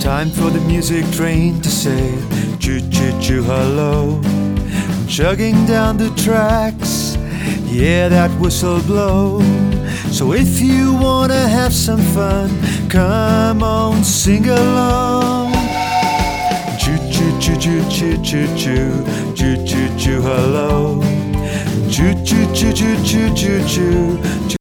Time for the music train to say choo choo choo hello. Chugging down the tracks, yeah, that whistle blow. So if you wanna have some fun, come on, sing along. Choo choo choo choo choo choo choo choo choo choo hello. Choo choo choo choo choo choo choo.